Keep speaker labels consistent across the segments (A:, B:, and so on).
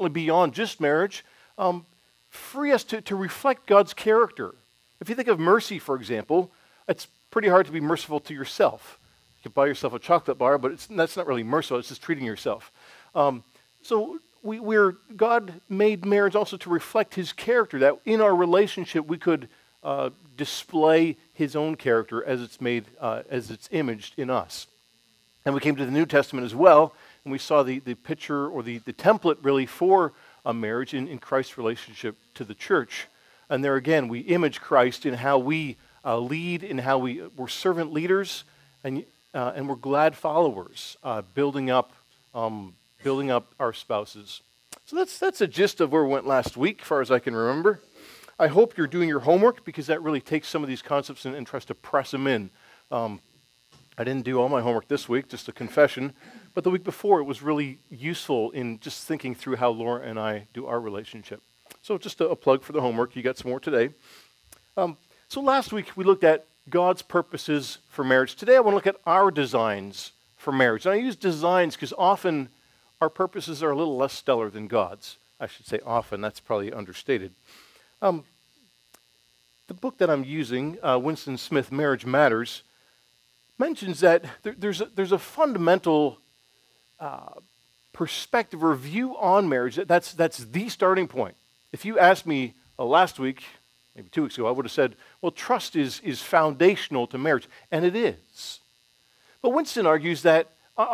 A: certainly beyond just marriage, free us to reflect God's character. If you think of mercy, for example, it's pretty hard to be merciful to yourself. You can buy yourself a chocolate bar, but that's not really merciful, it's just treating yourself. So God made marriage also to reflect his character, that in our relationship we could display his own character as it's imaged in us. And we came to the New Testament as well, and we saw the picture or the template really for a marriage in Christ's relationship to the church. And there again, we image Christ in how we lead, in how we're servant leaders, and we're glad followers, building up our spouses. So that's a gist of where we went last week, as far as I can remember. I hope you're doing your homework, because that really takes some of these concepts and tries to press them in. I didn't do all my homework this week, just a confession, but the week before it was really useful in just thinking through how Laura and I do our relationship. So just a plug for the homework. You got some more today. So last week we looked at God's purposes for marriage. Today I want to look at our designs for marriage. And I use designs because often our purposes are a little less stellar than God's. I should say often, that's probably understated. The book that I'm using, Winston Smith, Marriage Matters, mentions that there's a fundamental perspective or view on marriage that's the starting point. If you asked me last week, maybe 2 weeks ago, I would have said, well, trust is foundational to marriage, and it is. But Winston argues that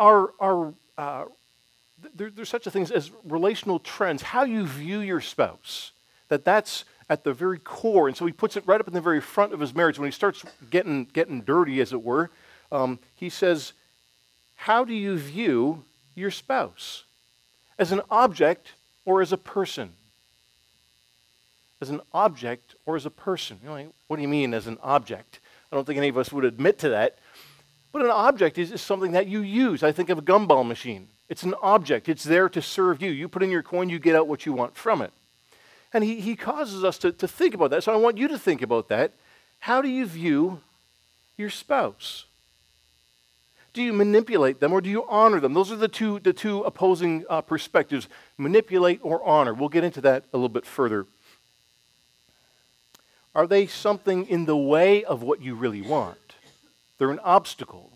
A: there's such a thing as relational trends, how you view your spouse, that's at the very core. And so he puts it right up in the very front of his marriage. When he starts getting dirty, as it were, he says, how do you view your spouse? As an object or as a person? As an object or as a person? What do you mean as an object? I don't think any of us would admit to that. But an object is something that you use. I think of a gumball machine. It's an object. It's there to serve you. You put in your coin, you get out what you want from it. And he causes us to think about that. So I want you to think about that. How do you view your spouse? Do you manipulate them or do you honor them? Those are the two opposing perspectives, manipulate or honor. We'll get into that a little bit further. Are they something in the way of what you really want? They're an obstacle.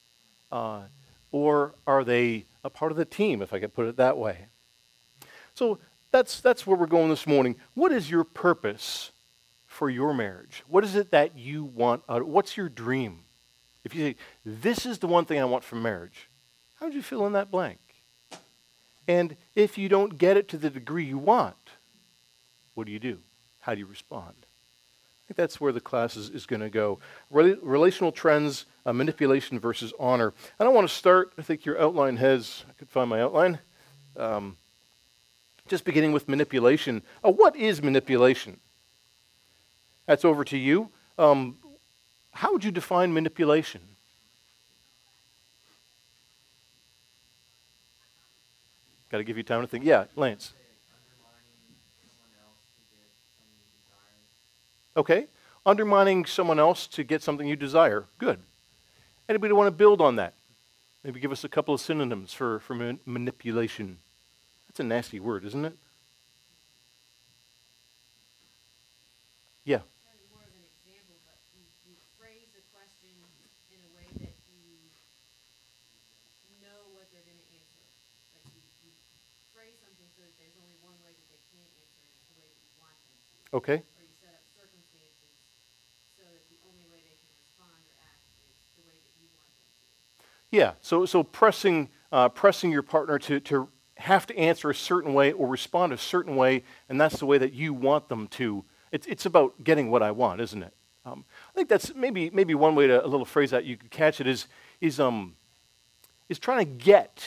A: Or are they a part of the team, if I could put it that way? So that's where we're going this morning. What is your purpose for your marriage? What is it that you want? What's your dream? If you say, this is the one thing I want from marriage, how would you fill in that blank? And if you don't get it to the degree you want, what do? How do you respond? I think that's where the class is going to go. Relational trends, manipulation versus honor. And I want to start, I think your outline has, I could find my outline, just beginning with manipulation. What is manipulation? That's over to you. How would you define manipulation? Got to give you time to think. Yeah, Lance. Okay. Undermining someone else to get something you desire. Good. Anybody want to build on that? Maybe give us a couple of synonyms for manipulation. That's a nasty word, isn't it? Yeah.
B: More of an example, but you phrase a question in a way that you know what they're going to answer. Like you phrase something so that there's only one way that they can't answer, and it's the way that you want them to.
A: Okay.
B: Or you set up circumstances so that the only way they can respond or act is the way that you want them to.
A: Yeah. So pressing your partner to have to answer a certain way or respond a certain way, and that's the way that you want them to. It's about getting what I want, isn't it? I think that's maybe one way to a little phrase that you could catch it is trying to get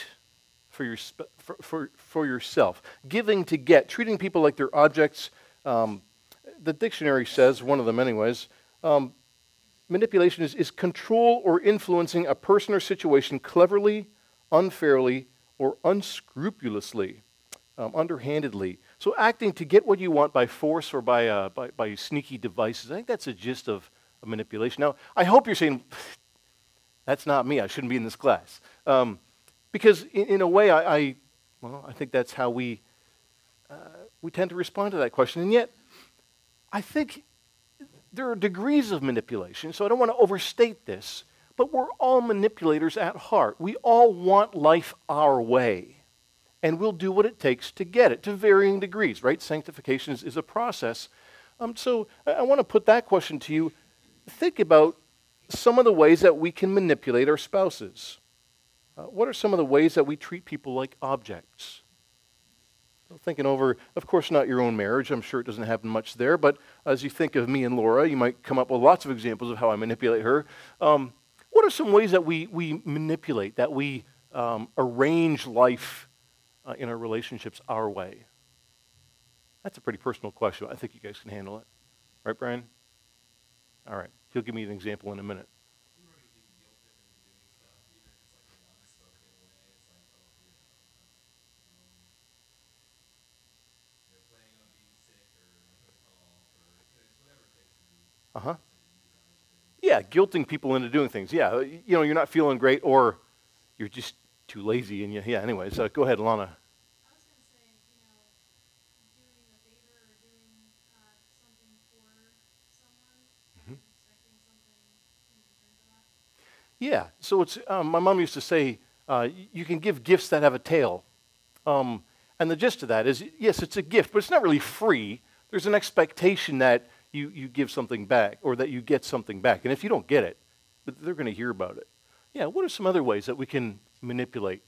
A: for yourself, giving to get, treating people like they're objects. The dictionary says, one of them anyways, manipulation is control or influencing a person or situation cleverly, unfairly, or unscrupulously, underhandedly. So acting to get what you want by force or by sneaky devices. I think that's the gist of manipulation. Now, I hope you're saying, that's not me, I shouldn't be in this class. Because in a way, I think that's how we We tend to respond to that question. And yet, I think there are degrees of manipulation, so I don't want to overstate this, but we're all manipulators at heart. We all want life our way, and we'll do what it takes to get it to varying degrees, right? Sanctification is a process. So I want to put that question to you. Think about some of the ways that we can manipulate our spouses. What are some of the ways that we treat people like objects? So thinking over, of course, not your own marriage. I'm sure it doesn't happen much there. But as you think of me and Laura, you might come up with lots of examples of how I manipulate her. What are some ways that we manipulate, that we arrange life in our relationships our way? That's a pretty personal question. I think you guys can handle it. Right, Brian? All right. He'll give me an example in a minute. Uh-huh. Yeah, guilting people into doing things. Yeah, you're not feeling great or you're just too lazy. And yeah, anyway, so go ahead, Lana.
B: I was going to say, doing a favor or doing something for someone and expecting something in return for that.
A: Yeah, so it's my mom used to say, you can give gifts that have a tail. And the gist of that is, yes, it's a gift, but it's not really free. There's an expectation that you give something back or that you get something back. And if you don't get it, they're going to hear about it. Yeah, what are some other ways that we can manipulate?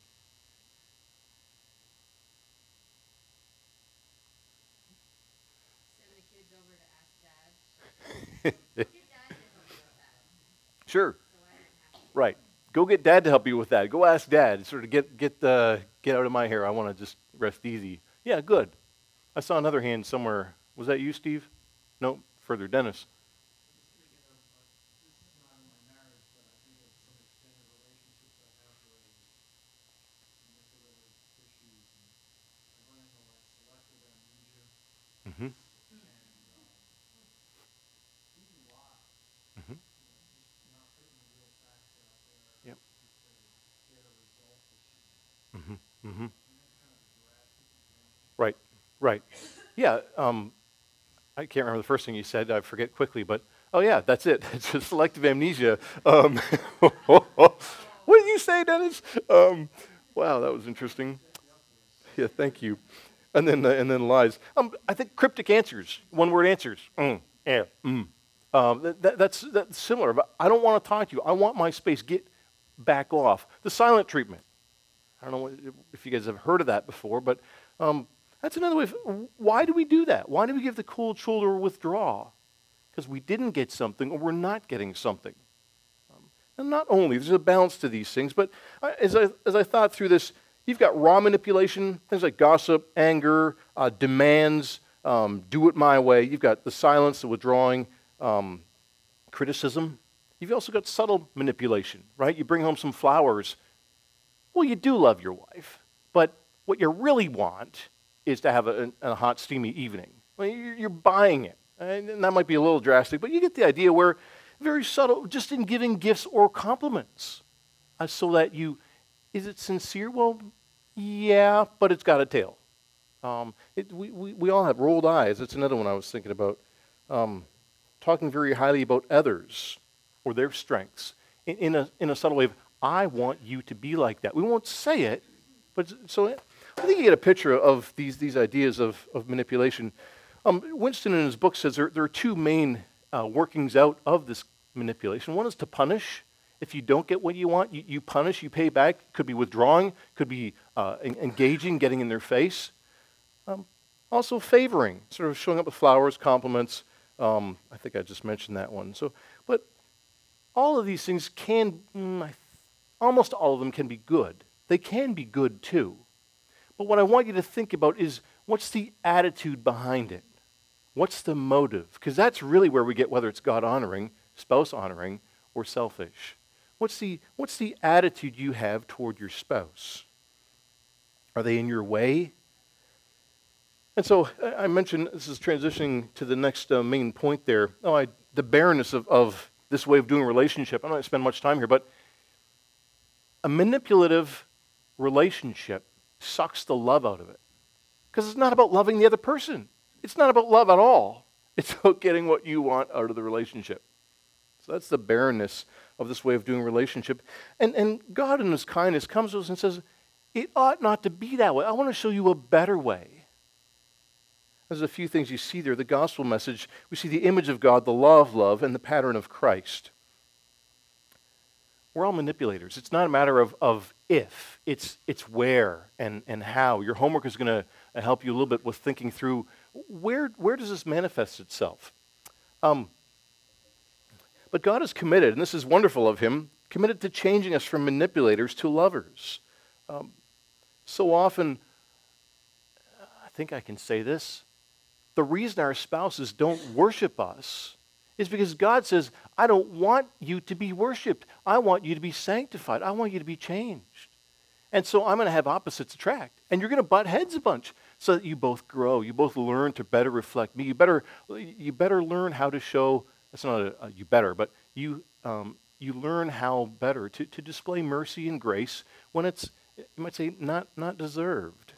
B: Send the kids over to ask Dad. Get Dad to help you with that.
A: Sure.
B: So I didn't have to.
A: Right. Go get Dad to help you with that. Go ask Dad. Sort of get out of my hair. I want to just rest easy. Yeah, good. I saw another hand somewhere. Was that you, Steve? No, further, Dennis. Mm-hmm. Mm-hmm. Yep. Mm-hmm. Mm-hmm. Right. Right. Yeah. I can't remember the first thing you said. I forget quickly, but oh yeah, that's it. It's just selective amnesia. What did you say, Dennis? Wow, that was interesting. Yeah, thank you. And then lies. I think cryptic answers, one-word answers. That's similar. But I don't want to talk to you. I want my space. Get back off. The silent treatment. I don't know if you guys have heard of that before, but that's another way. Why do we do that? Why do we give the cold shoulder or withdraw? Because we didn't get something or we're not getting something. And not only, there's a balance to these things, but as I thought through this, you've got raw manipulation, things like gossip, anger, demands, do it my way. You've got the silence, the withdrawing, criticism. You've also got subtle manipulation, right? You bring home some flowers. Well, you do love your wife, but what you really want is to have a hot, steamy evening. Well, you're buying it. And that might be a little drastic, but you get the idea where very subtle, just in giving gifts or compliments. So that is it sincere? Well, yeah, but it's got a tail. We all have rolled eyes. That's another one I was thinking about. Talking very highly about others or their strengths in a subtle way of, I want you to be like that. We won't say it, but so I think you get a picture of these ideas of manipulation. Winston in his book says there are two main workings out of this manipulation. One is to punish. If you don't get what you want, you punish, you pay back. Could be withdrawing, could be engaging, getting in their face. Also favoring, sort of showing up with flowers, compliments. I think I just mentioned that one. But all of these things almost all of them can be good. They can be good too. But what I want you to think about is, what's the attitude behind it? What's the motive? Because that's really where we get whether it's God honoring, spouse honoring, or selfish. What's the attitude you have toward your spouse? Are they in your way? And so I mentioned, this is transitioning to the next main point there. The barrenness of this way of doing relationship. I'm not going to spend much time here, but a manipulative relationship sucks the love out of it. Because it's not about loving the other person. It's not about love at all. It's about getting what you want out of the relationship. So that's the barrenness of this way of doing relationship. And God in his kindness comes to us and says, it ought not to be that way. I want to show you a better way. There's a few things you see there. The gospel message, we see the image of God, the law of love, and the pattern of Christ. We're all manipulators. It's not a matter of if, it's where and how. Your homework is going to help you a little bit with thinking through where does this manifest itself? But God is committed, and this is wonderful of him, committed to changing us from manipulators to lovers. So often, I think I can say this, the reason our spouses don't worship us is because God says, I don't want you to be worshiped. I want you to be sanctified. I want you to be changed. And so I'm going to have opposites attract. And you're going to butt heads a bunch so that you both grow. You both learn to better reflect me. You better learn how to show, that's not a you better, but you learn how better to display mercy and grace when it's, you might say, not deserved.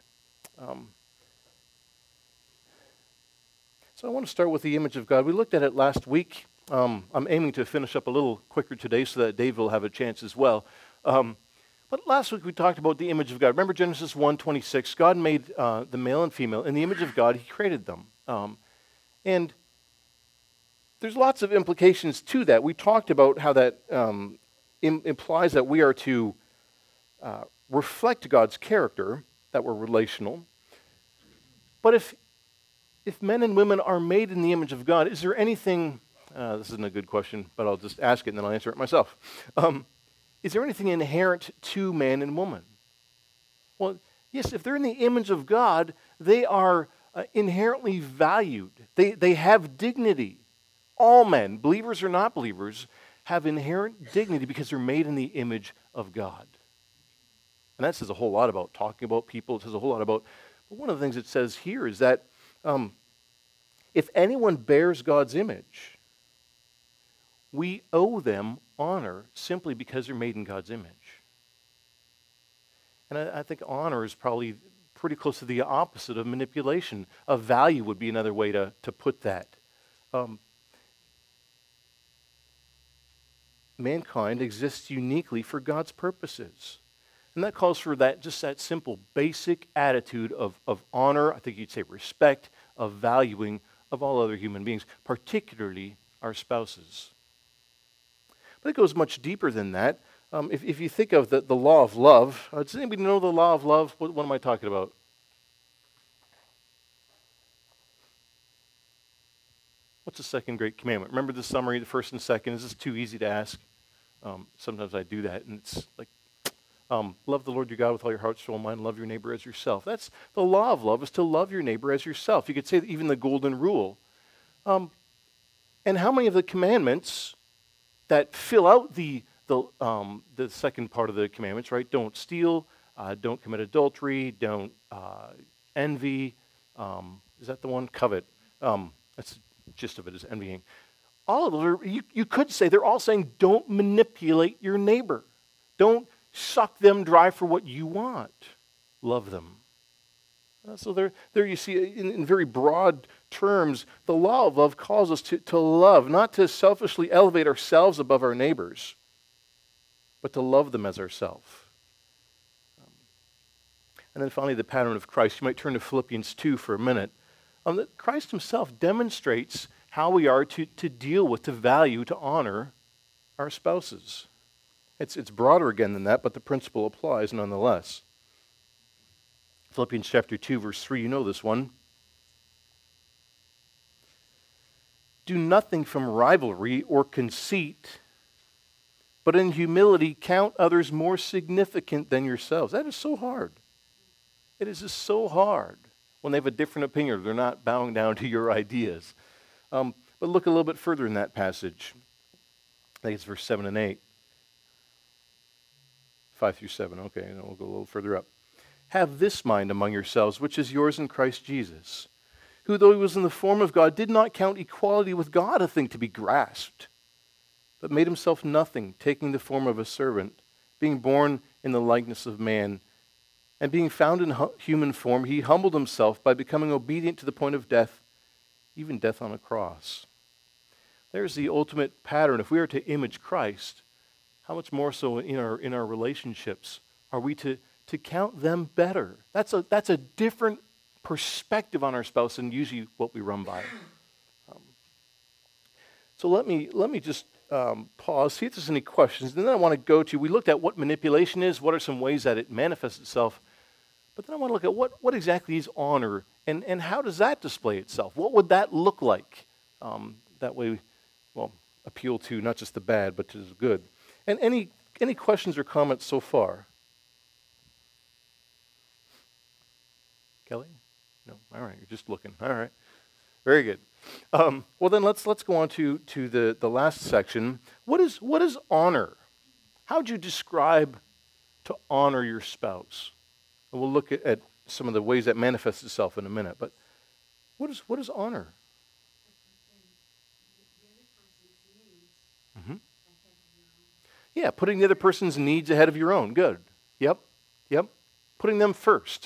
A: So I want to start with the image of God. We looked at it last week. I'm aiming to finish up a little quicker today so that Dave will have a chance as well. But last week we talked about the image of God. Remember Genesis 1:26? God made the male and female. In the image of God, he created them. And there's lots of implications to that. We talked about how that implies that we are to reflect God's character, that we're relational. But if men and women are made in the image of God, is there anything, this isn't a good question, but I'll just ask it and then I'll answer it myself. Is there anything inherent to man and woman? Well, yes, if they're in the image of God, they are inherently valued. They have dignity. All men, believers or not believers, have inherent dignity because they're made in the image of God. And that says a whole lot about talking about people. It says a whole lot about, but one of the things it says here is that if anyone bears God's image, we owe them honor simply because they're made in God's image. And I think honor is probably pretty close to the opposite of manipulation. A value would be another way to put that. Mankind exists uniquely for God's purposes. And that calls for that simple, basic attitude of honor, I think you'd say respect, of valuing of all other human beings, particularly our spouses. But it goes much deeper than that. If you think of the law of love, does anybody know the law of love? What am I talking about? What's the second great commandment? Remember the summary, the first and second. Is this too easy to ask? Sometimes I do that, and it's like, love the Lord your God with all your heart, soul, mind, love your neighbor as yourself. That's the law of love, is to love your neighbor as yourself. You could say that even the golden rule. And how many of the commandments that fill out the second part of the commandments, right? Don't steal, don't commit adultery, don't envy. Is that the one? Covet. That's the gist of it, is envying. All of those, you could say, they're all saying don't manipulate your neighbor. Don't suck them dry for what you want. Love them. So there you see, in very broad terms, the law of love calls us to love, not to selfishly elevate ourselves above our neighbors, but to love them as ourselves. And then finally, the pattern of Christ. You might turn to Philippians 2 for a minute. Christ himself demonstrates how we are to deal with, to value, to honor our spouses. It's broader again than that, but the principle applies nonetheless. Philippians chapter 2, verse 3, you know this one. Do nothing from rivalry or conceit, but in humility count others more significant than yourselves. That is so hard. It is just so hard when they have a different opinion or they're not bowing down to your ideas. But look a little bit further in that passage. I think it's verse 7 and 8. 5 through 7, okay, and then we'll go a little further up. Have this mind among yourselves, which is yours in Christ Jesus, who, though he was in the form of God, did not count equality with God a thing to be grasped, but made himself nothing, taking the form of a servant, being born in the likeness of man, And being found in human form, he humbled himself by becoming obedient to the point of death, even death on a cross. There's the ultimate pattern. If we are to image Christ, how much more so in our relationships are we to count them better? That's a different perspective on our spouse than usually what we run by. So let me just pause, see if there's any questions, and then I want to go to, we looked at what manipulation is, what are some ways that it manifests itself, but then I want to look at what exactly is honor, and how does that display itself? What would that look like? That way, well, appeal to not just the bad, but to the good. And any questions or comments so far? Kelly? No? All right, you're just looking. All right. Very good. Well, then let's go on to the last section. What is honor? How would you describe to honor your spouse? And we'll look at some of the ways that manifests itself in a minute. But what is honor? Mm-hmm. Yeah, putting the other person's needs ahead of your own. Good. Yep. Putting them first.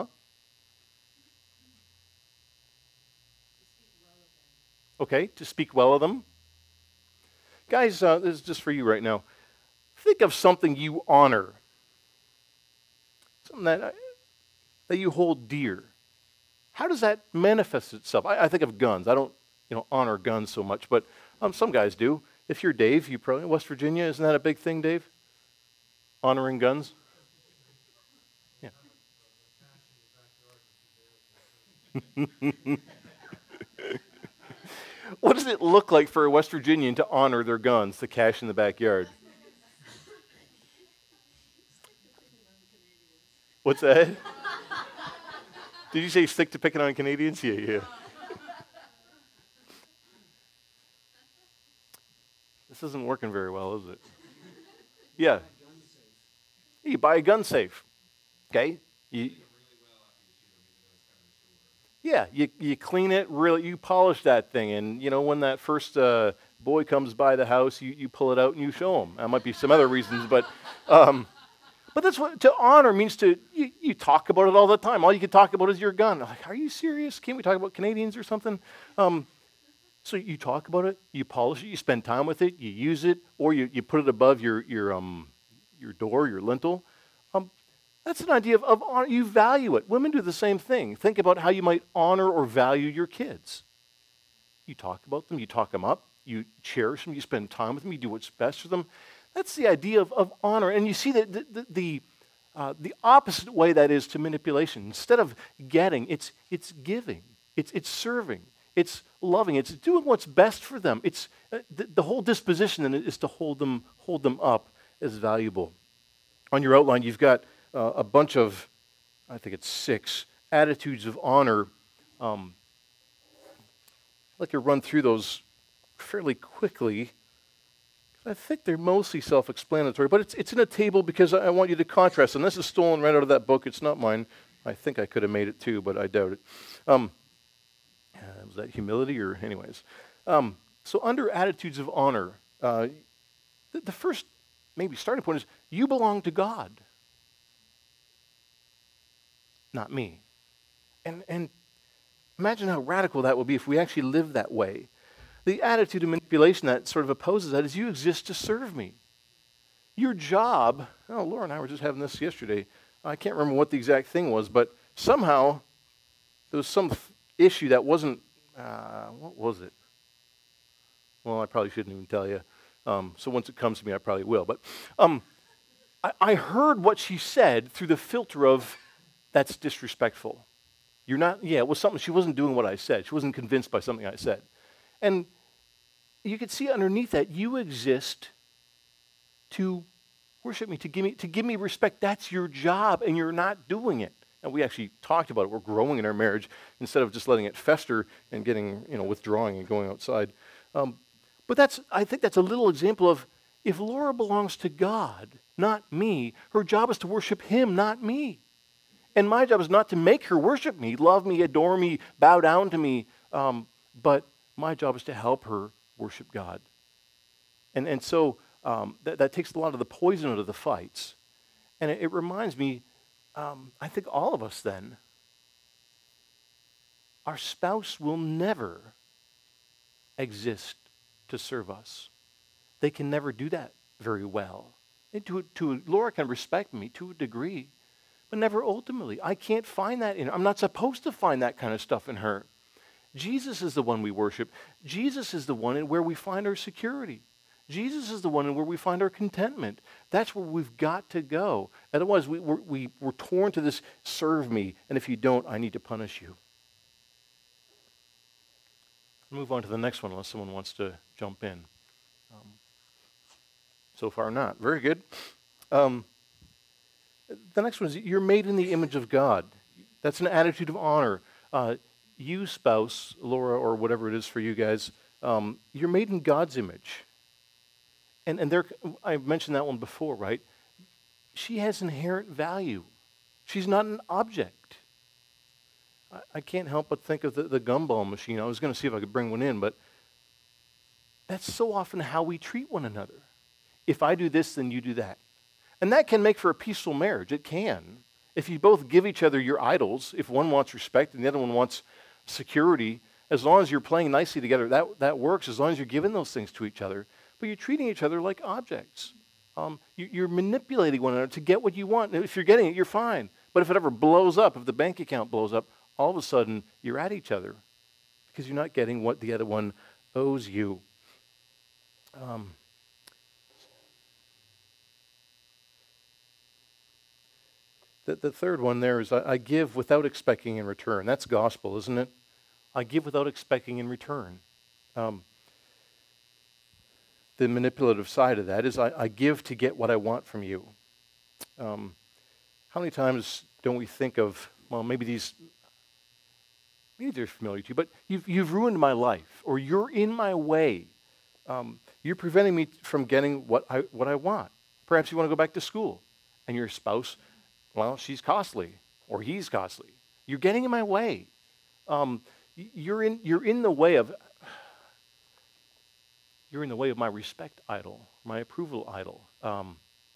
A: Okay, to speak well of them. Guys, this is just for you right now. Think of something you honor. Something that you hold dear. How does that manifest itself? I think of guns. I don't honor guns so much, but some guys do. If you're Dave, you probably, West Virginia, isn't that a big thing, Dave? Honoring guns? Yeah. What does it look like for a West Virginian to honor their guns, the cache in the backyard? What's that? Did you say stick to picking on Canadians? Yeah. This isn't working very well, is it? Yeah. You buy a gun safe. Okay? You clean it, really, you polish that thing, and when that first boy comes by the house, you pull it out and you show him. That might be some other reasons, but that's what to honor means. You talk about it all the time. All you can talk about is your gun. Like, are you serious? Can't we talk about Canadians or something? So you talk about it, you polish it, you spend time with it, you use it, or you put it above your door, your lintel. That's an idea of honor. You value it. Women do the same thing. Think about how you might honor or value your kids. You talk about them, you talk them up, you cherish them, you spend time with them, you do what's best for them. That's the idea of honor. And you see that the opposite way that is to manipulation. Instead of getting, it's giving, it's serving, it's loving, it's doing what's best for them. It's the whole disposition then is to hold them up as valuable. On your outline, you've got a bunch of, I think it's 6 attitudes of honor. I'd like to run through those fairly quickly. I think they're mostly self-explanatory, but it's in a table because I want you to contrast. And this is stolen right out of that book. It's not mine. I think I could have made it too, but I doubt it. Was that humility or anyways? So under attitudes of honor, the first maybe starting point is you belong to God. Not me. And imagine how radical that would be if we actually lived that way. The attitude of manipulation that sort of opposes that is you exist to serve me. Your job, Laura and I were just having this yesterday. I can't remember what the exact thing was, but somehow there was some issue that wasn't, what was it? Well, I probably shouldn't even tell you. So once it comes to me, I probably will. But I heard what she said through the filter of, that's disrespectful. You're not, it was something, she wasn't doing what I said. She wasn't convinced by something I said. And you could see underneath that, you exist to worship me, to give me respect. That's your job, and you're not doing it. And we actually talked about it. We're growing in our marriage instead of just letting it fester and getting, withdrawing and going outside. But I think that's a little example of, if Laura belongs to God, not me, her job is to worship him, not me. And my job is not to make her worship me, love me, adore me, bow down to me, but my job is to help her worship God. And so that takes a lot of the poison out of the fights. And it reminds me, I think all of us then, our spouse will never exist to serve us. They can never do that very well. And Laura can respect me to a degree, but never ultimately. I can't find that in her. I'm not supposed to find that kind of stuff in her. Jesus is the one we worship. Jesus is the one in where we find our security. Jesus is the one in where we find our contentment. That's where we've got to go. Otherwise, we're torn to this, serve me, and if you don't, I need to punish you. I'll move on to the next one unless someone wants to jump in. So far, not. Very good. The next one is you're made in the image of God. That's an attitude of honor. You, spouse, Laura, or whatever it is for you guys, you're made in God's image. And there, I mentioned that one before, right? She has inherent value. She's not an object. I can't help but think of the gumball machine. I was going to see if I could bring one in, but that's so often how we treat one another. If I do this, then you do that. And that can make for a peaceful marriage. It can. If you both give each other your idols, if one wants respect and the other one wants security, as long as you're playing nicely together, that works, as long as you're giving those things to each other. But you're treating each other like objects. You're manipulating one another to get what you want. And if you're getting it, you're fine. But if it ever blows up, if the bank account blows up, all of a sudden you're at each other because you're not getting what the other one owes you. The third one there is I give without expecting in return. That's gospel, isn't it? I give without expecting in return. The manipulative side of that is I give to get what I want from you. How many times don't we think of, well, maybe they're familiar to you, but you've ruined my life, or you're in my way. You're preventing me from getting what I want. Perhaps you want to go back to school, and your spouse, well, she's costly, or he's costly. You're getting in my way. You're in the way of my respect idol, my approval idol. Do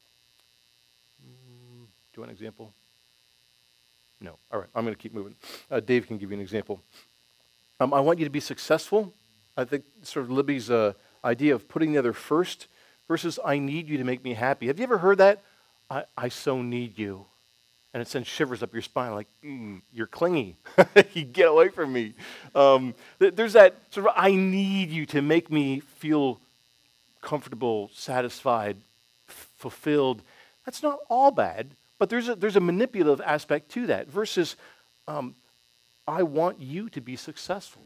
A: you want an example? No. All right, I'm going to keep moving. Dave can give you an example. I want you to be successful. I think sort of Libby's idea of putting the other first versus I need you to make me happy. Have you ever heard that? I so need you. And it sends shivers up your spine like, you're clingy. You get away from me. There's that sort of, I need you to make me feel comfortable, satisfied, fulfilled. That's not all bad, but there's a manipulative aspect to that versus I want you to be successful.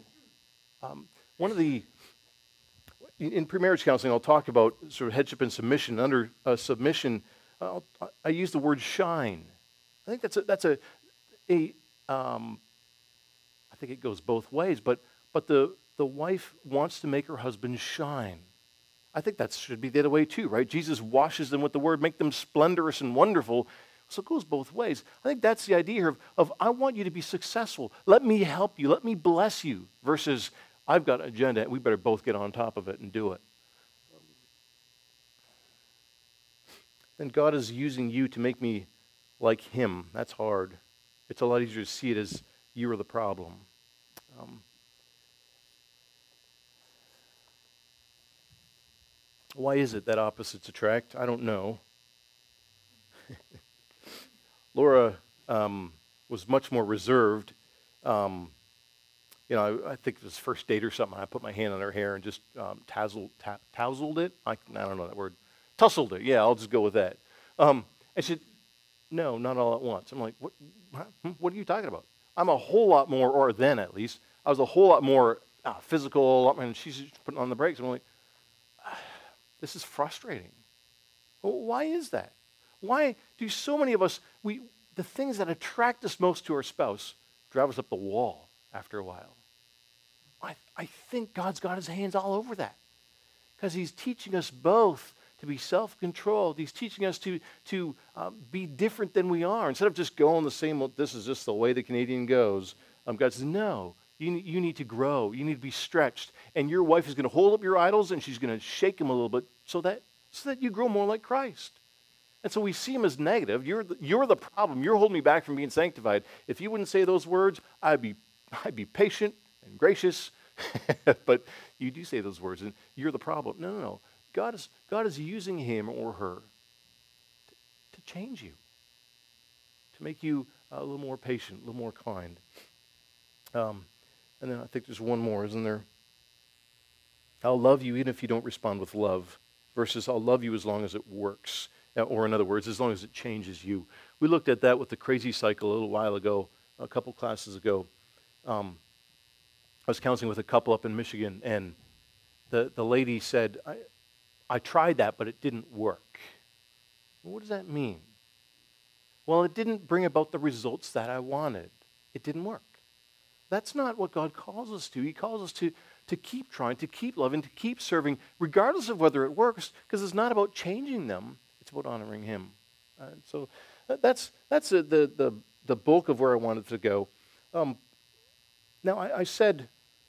A: In premarriage counseling, I'll talk about sort of headship and submission. Under submission, I use the word shine. I think I think it goes both ways, but the wife wants to make her husband shine. I think that should be the other way too, right? Jesus washes them with the word, make them splendorous and wonderful. So it goes both ways. I think that's the idea here of I want you to be successful. Let me help you. Let me bless you versus I've got an agenda. We better both get on top of it and do it. Then God is using you to make me like him. That's hard. It's a lot easier to see it as you are the problem. Why is it that opposites attract? I don't know. Laura was much more reserved. I think it was first date or something. I put my hand on her hair and just tousled it. I don't know that word. Tussled it. Yeah, I'll just go with that. And she said, no, not all at once. I'm like, what are you talking about? I'm a whole lot more, or then at least, I was a whole lot more physical, and she's just putting on the brakes. I'm like, this is frustrating. Well, why is that? Why do so many of us, the things that attract us most to our spouse drive us up the wall after a while? I think God's got his hands all over that because he's teaching us both to be self-controlled. He's teaching us to be different than we are. Instead of just going the same, well, this is just the way the Canadian goes, God says, no, you need to grow. You need to be stretched. And your wife is going to hold up your idols and she's going to shake them a little bit so that you grow more like Christ. And so we see them as negative. You're the problem. You're holding me back from being sanctified. If you wouldn't say those words, I'd be patient and gracious. But you do say those words, and you're the problem. No. God is using him or her to change you, to make you a little more patient, a little more kind. And then I think there's one more, isn't there? I'll love you even if you don't respond with love, versus I'll love you as long as it works. Or in other words, as long as it changes you. We looked at that with the crazy cycle a little while ago, a couple classes ago. I was counseling with a couple up in Michigan, and the lady said, I tried that, but it didn't work. Well, what does that mean? Well, it didn't bring about the results that I wanted. It didn't work. That's not what God calls us to. He calls us to keep trying, to keep loving, to keep serving, regardless of whether it works, because it's not about changing them. It's about honoring him. So that's the bulk of where I wanted to go. Now, I said,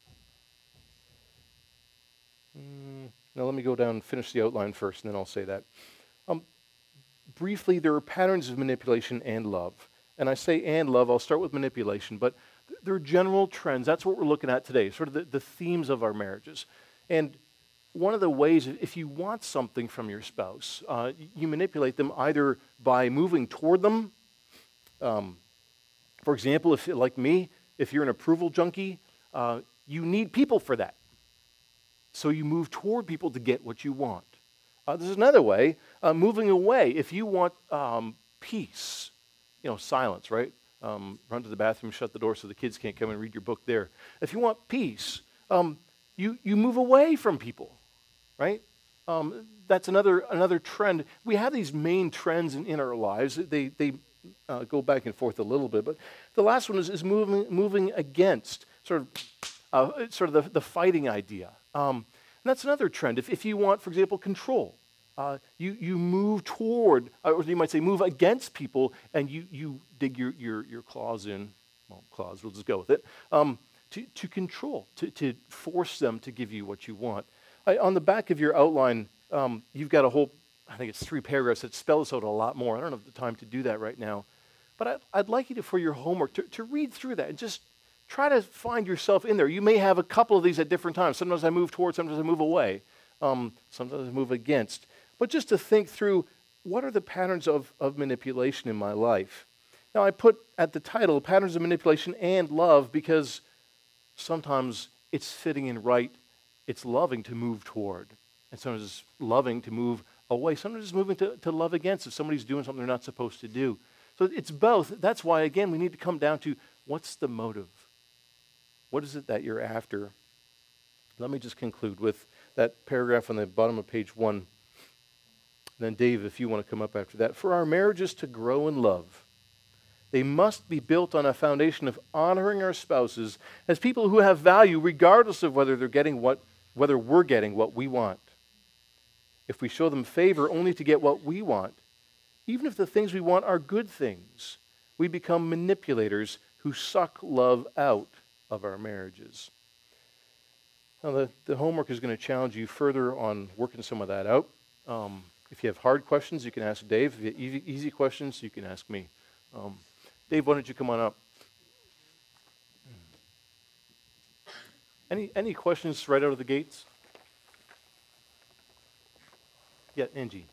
A: now let me go down and finish the outline first, and then I'll say that. Briefly, there are patterns of manipulation and love. And I say and love, I'll start with manipulation, but there are general trends. That's what we're looking at today, sort of the themes of our marriages. And one of the ways, if you want something from your spouse, you manipulate them either by moving toward them. For example, if like me, if you're an approval junkie, you need people for that. So you move toward people to get what you want. There's another way, moving away. If you want peace, silence, right? Run to the bathroom, shut the door so the kids can't come and read your book there. If you want peace, you move away from people, right? That's another trend. We have these main trends in our lives. They go back and forth a little bit, but the last one is moving against sort of the fighting idea. And that's another trend. If you want, for example, control, you move toward, or you might say move against people, and you dig your claws in, we'll just go with it, to control, to force them to give you what you want. On the back of your outline, you've got a whole, I think it's 3 paragraphs that spell this out a lot more. I don't have the time to do that right now. But I'd like you to, for your homework, to read through that and just try to find yourself in there. You may have a couple of these at different times. Sometimes I move toward, sometimes I move away. Sometimes I move against. But just to think through, what are the patterns of manipulation in my life? Now, I put at the title, Patterns of Manipulation and Love, because sometimes it's fitting and right. It's loving to move toward. And sometimes it's loving to move away. Sometimes it's moving to love against if somebody's doing something they're not supposed to do. So it's both. That's why, again, we need to come down to what's the motive? What is it that you're after? Let me just conclude with that paragraph on the bottom of page 1. And then, Dave, if you want to come up after that. For our marriages to grow in love, they must be built on a foundation of honoring our spouses as people who have value, regardless of whether we're getting what we want. If we show them favor only to get what we want, even if the things we want are good things, we become manipulators who suck love out of our marriages. Now, the homework is going to challenge you further on working some of that out. If you have hard questions, you can ask Dave. If you have easy questions, you can ask me. Dave, why don't you come on up? Any questions right out of the gates? Yeah, Angie.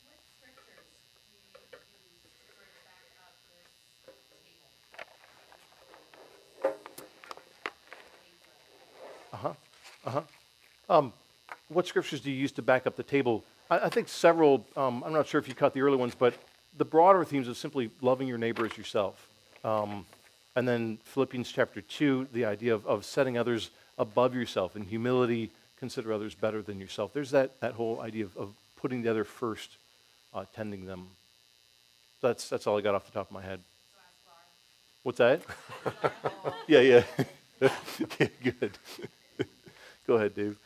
A: What scriptures do you use to back up the table? I think several, I'm not sure if you caught the early ones, but the broader themes of simply loving your neighbor as yourself. And then Philippians chapter 2, the idea of setting others above yourself. In humility, consider others better than yourself. There's that whole idea of putting the other first, tending them. So that's all I got off the top of my head. What's that? Yeah. Yeah, good. Go ahead, Dave.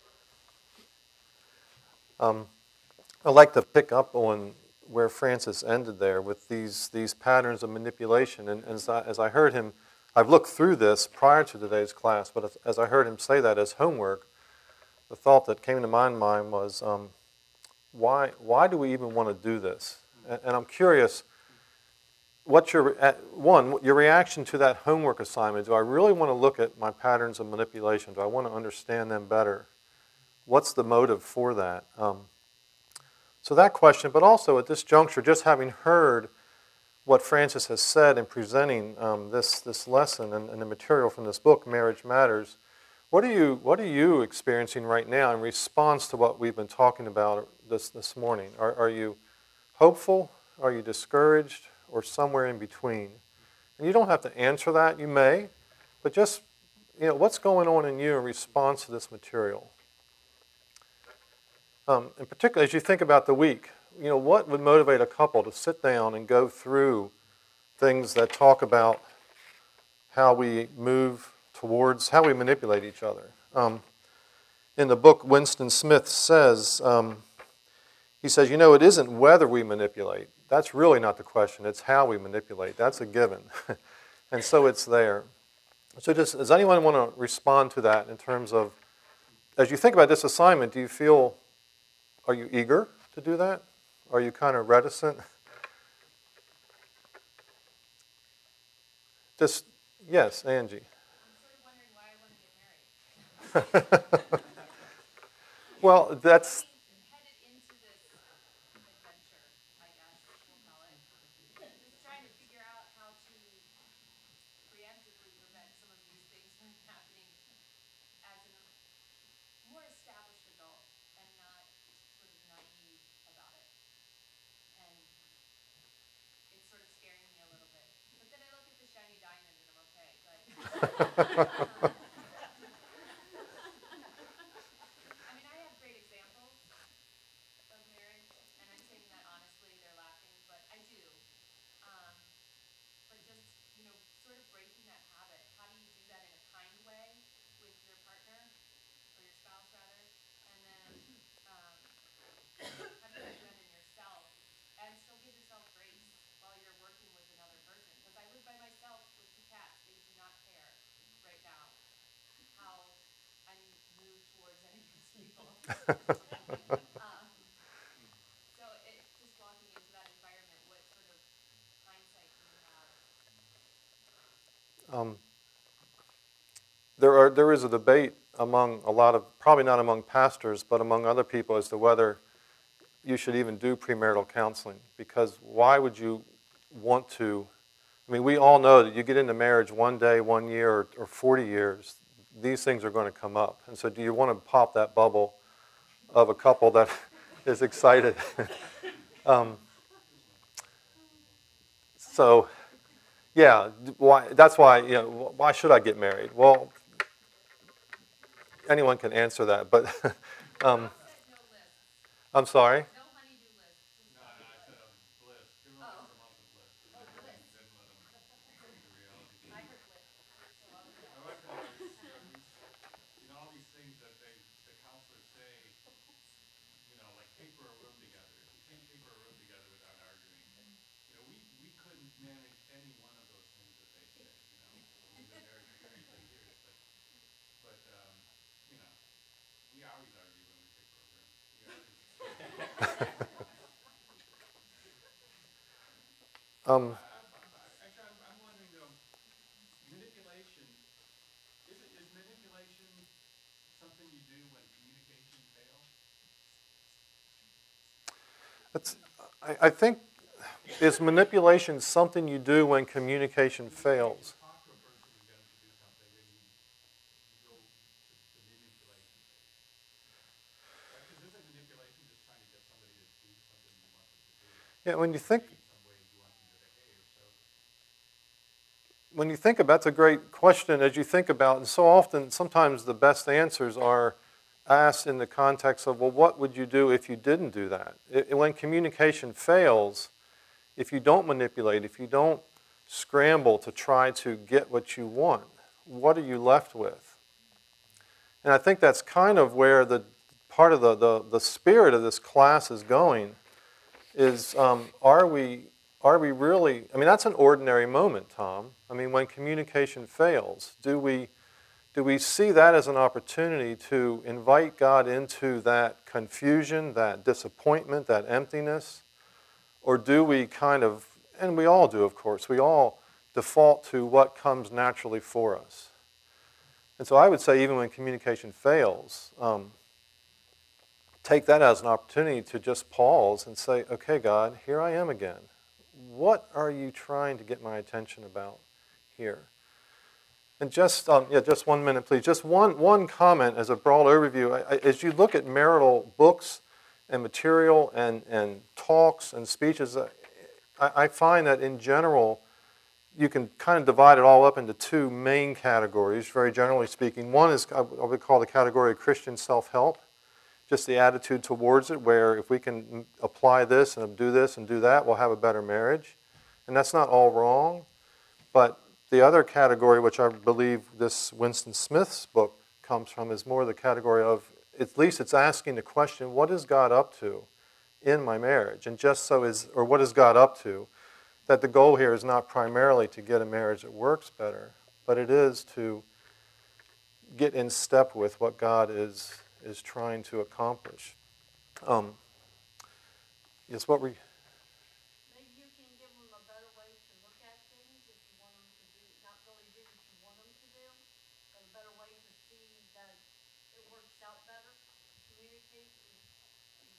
C: I'd like to pick up on where Francis ended there with these patterns of manipulation. And as I heard him, I've looked through this prior to today's class, but as I heard him say that as homework, the thought that came to my mind was, why do we even want to do this? And I'm curious, what's your reaction to that homework assignment? Do I really want to look at my patterns of manipulation? Do I want to understand them better? What's the motive for that? So that question, but also at this juncture, just having heard what Francis has said in presenting this lesson and the material from this book, Marriage Matters, what are you experiencing right now in response to what we've been talking about this morning? Are you hopeful? Are you discouraged? Or somewhere in between? And you don't have to answer that. You may, but just what's going on in you in response to this material? In particular, as you think about the week, what would motivate a couple to sit down and go through things that talk about how we move towards, how we manipulate each other? In the book, Winston Smith says, he says, it isn't whether we manipulate. That's really not the question. It's how we manipulate. That's a given. And so it's there. So does anyone want to respond to that in terms of, as you think about this assignment, are you eager to do that? Are you kind of reticent? Yes, Angie.
B: I'm sort of wondering why I want to get married.
C: Well, that's...
B: Headed into this adventure, I guess we'll call it. Just trying to figure out how to preemptively prevent some of these things from happening as a more established adult and not sort of naive about it. And it's sort of scaring me a little bit. But then I look at the shiny diamond and I'm okay. But I mean, I have great examples of marriage, and I'm saying that honestly, they're laughing, but I do. But just, sort of breaking that habit. How do you do that in a kind way with your partner, or your spouse rather, and then how do you do that in yourself, and still give yourself grace while you're working with another person? Because I live by myself with 2 cats. They do not care right now how I move towards any of those people. So just walking into that environment, what sort of hindsight do you have?
C: There is a debate among a lot of, probably not among pastors, but among other people as to whether you should even do premarital counseling. Because why would you want to? I mean, we all know that you get into marriage one day, 1 year, or 40 years, these things are going to come up. And so do you want to pop that bubble of a couple that is excited? So, yeah, that's why, why should I get married? Well, anyone can answer that, but I'm sorry?
B: No honeydew list.
D: No, I said a bliss. Give them a month of bliss.
B: Oh, bliss.
D: Then let them come to reality.
B: I heard bliss. So I'll do that.
D: My wife and I, all these things that the counselors say, like paper a room together. If you can't paper a room together without arguing, we couldn't manage any one of those things that they say. We've been married for 33 years, but we always argue when we paper a room. Actually, I'm wondering though, manipulation, is manipulation something you do when communication fails?
C: I think, is manipulation something you do when communication fails?
D: You talk to a person, you get them to do something, and you go to the manipulation phase. Because isn't manipulation just trying to get somebody to do something you want them to do?
C: Yeah, when you think...
D: some way you want them to behave, so...
C: When you think about, that's a great question as you think about, and so often, sometimes the best answers are asked in the context of, well, what would you do if you didn't do that? When communication fails, if you don't manipulate, if you don't scramble to try to get what you want, what are you left with? And I think that's kind of where the part of the spirit of this class is going, is are we really, I mean, that's an ordinary moment, Tom. I mean, when communication fails, do we see that as an opportunity to invite God into that confusion, that disappointment, that emptiness? Or do we kind of, and we all do, of course, we all default to what comes naturally for us. And so I would say even when communication fails, take that as an opportunity to just pause and say, okay, God, here I am again. What are you trying to get my attention about here? And just 1 minute, please. Just one comment as a broad overview. As you look at marital books and material and talks and speeches, I find that in general, you can kind of divide it all up into two main categories, very generally speaking. One is I would call the category of Christian self-help, just the attitude towards it, where if we can apply this and do that, we'll have a better marriage. And that's not all wrong, but the other category, which I believe this Winston Smith's book comes from, is more the category of, at least it's asking the question, what is God up to in my marriage? And what is God up to? That the goal here is not primarily to get a marriage that works better, but it is to get in step with what God is trying to accomplish. Yes, what we...
B: Maybe you can give them a better way to look at things if you want them to do, not really do what you want them to do, but a better way to see that it works out better, communicate, you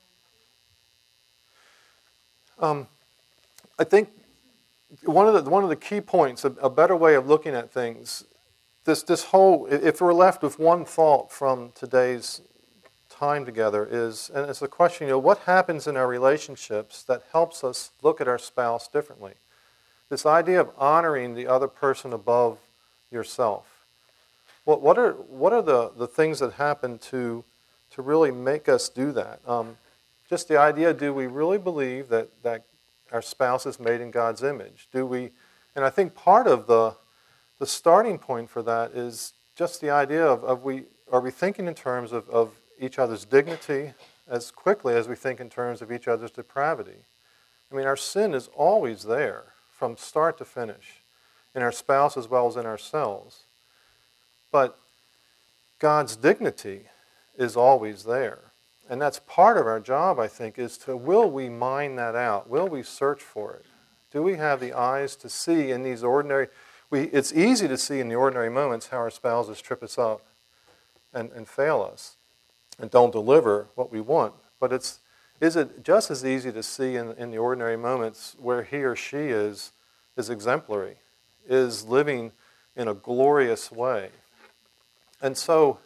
B: know,
C: I think one of the key points, a better way of looking at things, this whole, if we're left with one thought from today's time together is, and it's the question, what happens in our relationships that helps us look at our spouse differently? This idea of honoring the other person above yourself. What are the things that happen to really make us do that? Just the idea, do we really believe that our spouse is made in God's image? And I think part of the starting point for that is just the idea of are we thinking in terms of each other's dignity as quickly as we think in terms of each other's depravity? I mean, our sin is always there from start to finish, in our spouse as well as in ourselves. But God's dignity is always there. And that's part of our job, I think, will we mine that out? Will we search for it? Do we have the eyes to see in these it's easy to see in the ordinary moments how our spouses trip us up and fail us and don't deliver what we want. But is it just as easy to see in the ordinary moments where he or she is exemplary, is living in a glorious way? And so,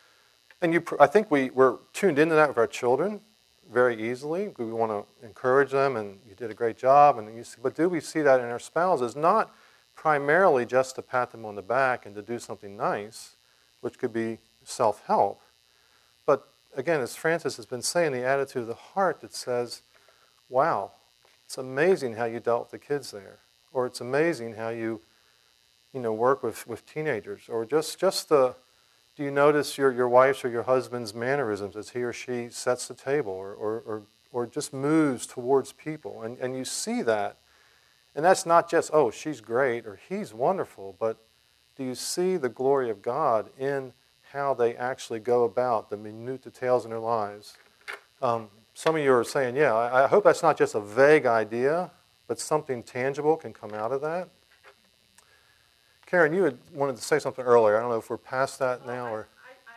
C: I think we're tuned into that with our children very easily. We want to encourage them, and you did a great job. But do we see that in our spouses? Not primarily just to pat them on the back and to do something nice, which could be self-help. But again, as Francis has been saying, the attitude of the heart that says, wow, it's amazing how you dealt with the kids there. Or it's amazing how you work with teenagers. Or just do you notice your wife's or your husband's mannerisms as he or she sets the table or just moves towards people? And you see that. And that's not just, oh, she's great or he's wonderful, but do you see the glory of God in how they actually go about the minute details in their lives? Some of you are saying, yeah, I hope that's not just a vague idea, but something tangible can come out of that. Karen, you had wanted to say something earlier. I don't know if we're past that now or...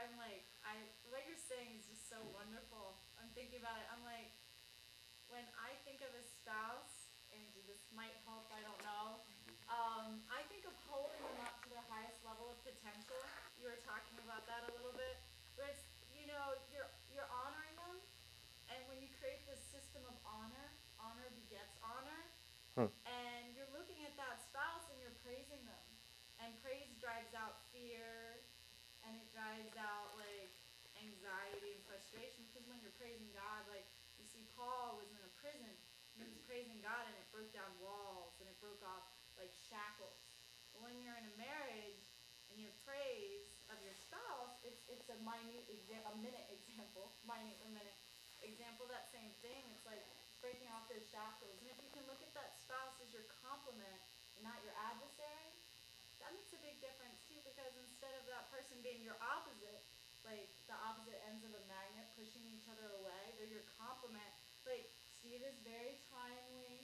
B: what you're saying is just so wonderful. I'm thinking about it. I'm like, when I think of a spouse, and this might help, I don't know, I think of holding them up to their highest level of potential. You were talking about that a little bit. Where it's, you're honoring them, and when you create this system of honor begets honor, and you're looking at that spouse and you're praising them. And praise drives out fear, and it drives out, anxiety and frustration, because when you're praising God, you see Paul was in a prison, and he was praising God, and it broke down walls, and it broke off, shackles. But when you're in a marriage, and you have praise of your spouse, it's a minute example, that same thing. It's like breaking off those shackles. And if you can look at that spouse as your complement, and not your adversary, that makes a big difference too, because instead of that person being your opposite, the opposite ends of a magnet pushing each other away, they're your complement.
E: Steve is very timely,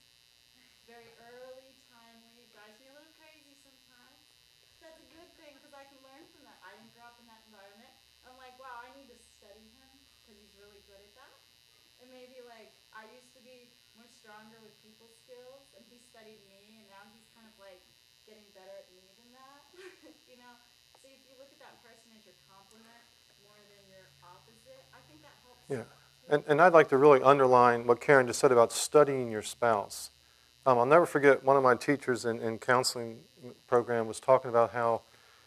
E: very early, timely. Drives me a little crazy sometimes. That's a good thing because I can learn from that. I didn't grow up in that environment. I'm like, wow, I need to study him because he's really good at that. And maybe like I used to be more stronger with people skills, and he studied me, and now he's kind of like getting better at me than that. you know. So if you look at that person as your complement more than your opposite, I think that helps.
C: Yeah.
E: too.
C: And I'd like to really underline what Karen just said about studying your spouse. I'll never forget one of my teachers in counseling program was talking about how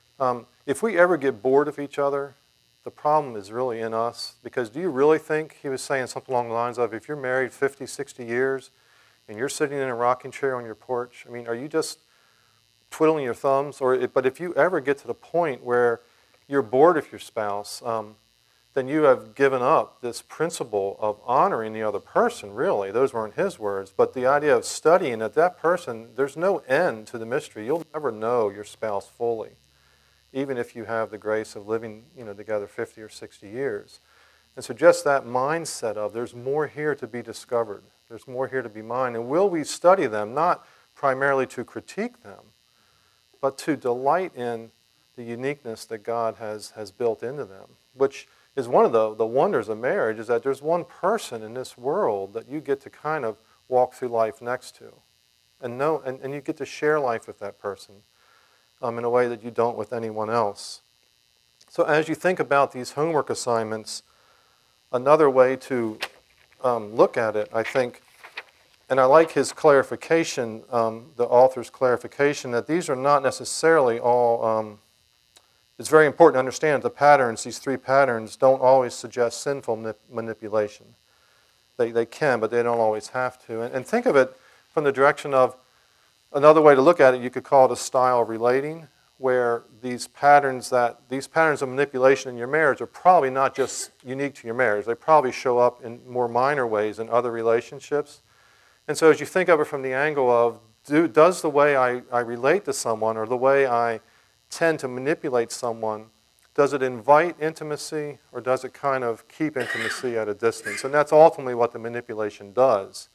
C: if we ever get bored of each other, the problem is really in us. Because do you really think, he was saying something along the lines of, if you're married 50, 60 years and you're sitting in a rocking chair on your porch, I mean, are you just twiddling your thumbs? But if you ever get to the point where you're bored of your spouse, then you have given up this principle of honoring the other person, really. Those weren't his words. But the idea of studying that person, there's no end to the mystery. You'll never know your spouse fully, even if you have the grace of living together 50 or 60 years. And so just that mindset of there's more here to be discovered. There's more here to be mined. And will we study them, not primarily to critique them, but to delight in the uniqueness that God has built into them, which is one of the wonders of marriage, is that there's one person in this world that you get to kind of walk through life next to. And you get to share life with that person in a way that you don't with anyone else. So as you think about these homework assignments, another way to look at it, I think, and I like his clarification, the author's clarification, that these are not necessarily all... it's very important to understand the patterns, these three patterns, don't always suggest sinful manipulation. They can, but they don't always have to. And think of it from the direction of, another way to look at it, you could call it a style of relating, where these patterns of manipulation in your marriage are probably not just unique to your marriage. They probably show up in more minor ways in other relationships. And so as you think of it from the angle of, does the way I relate to someone, or the way I tend to manipulate someone, does it invite intimacy, or does it kind of keep intimacy at a distance? And that's ultimately what the manipulation does.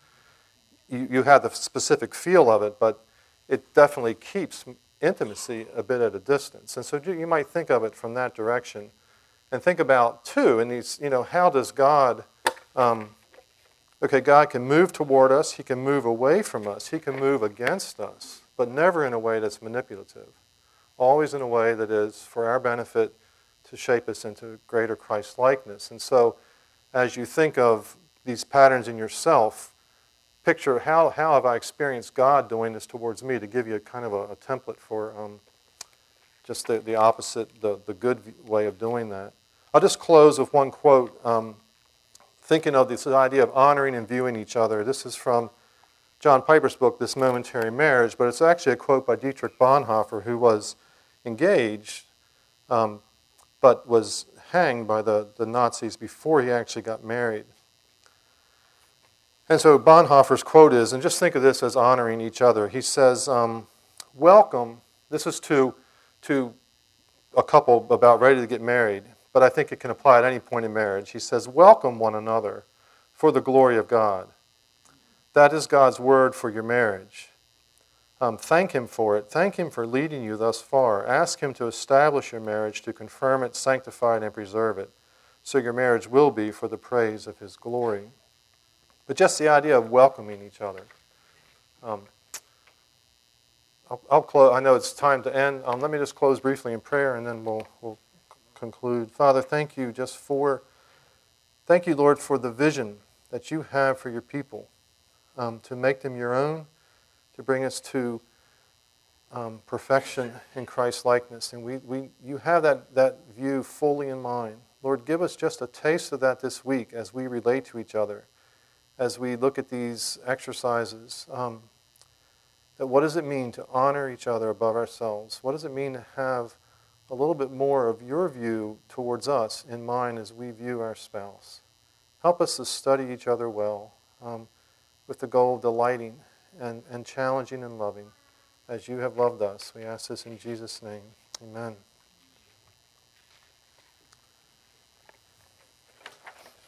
C: You have the specific feel of it, but it definitely keeps intimacy a bit at a distance. And so you might think of it from that direction. And think about, too, in these, how does God... God can move toward us, he can move away from us, he can move against us, but never in a way that's manipulative. Always in a way that is for our benefit, to shape us into greater Christ-likeness. And so, as you think of these patterns in yourself, picture how have I experienced God doing this towards me, to give you a kind of a template for just the opposite, the good way of doing that. I'll just close with one quote, thinking of this idea of honoring and viewing each other. This is from John Piper's book, This Momentary Marriage, but it's actually a quote by Dietrich Bonhoeffer, who was engaged, but was hanged by the Nazis before he actually got married. And so Bonhoeffer's quote is, and just think of this as honoring each other. He says, welcome, this is to a couple about ready to get married, but I think it can apply at any point in marriage. He says, welcome one another for the glory of God. That is God's word for your marriage. Thank him for it. Thank him for leading you thus far. Ask him to establish your marriage, to confirm it, sanctify it, and preserve it, so your marriage will be for the praise of his glory. But just the idea of welcoming each other. I'll close. I know it's time to end. Let me just close briefly in prayer, and then we'll conclude. Father, thank you, Lord, for the vision that you have for your people, to make them your own, to bring us to perfection in Christ's likeness. And you have that view fully in mind. Lord, give us just a taste of that this week as we relate to each other, as we look at these exercises. That what does it mean to honor each other above ourselves? What does it mean to have a little bit more of your view towards us in mind as we view our spouse? Help us to study each other well, with the goal of delighting and challenging and loving as you have loved us. We ask this in Jesus' name. Amen.